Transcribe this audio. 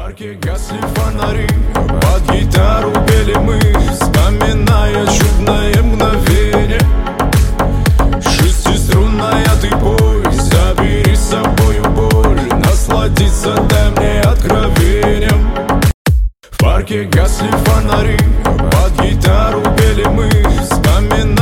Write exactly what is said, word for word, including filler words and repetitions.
парке гасли фонари, под гитару пели мы, вспоминая чудное мгновение. Шестиструнная ты пой, забери с собою боль, насладиться дай мне откровением. В парке гасли фонари, под гитару пели мы, вспоминая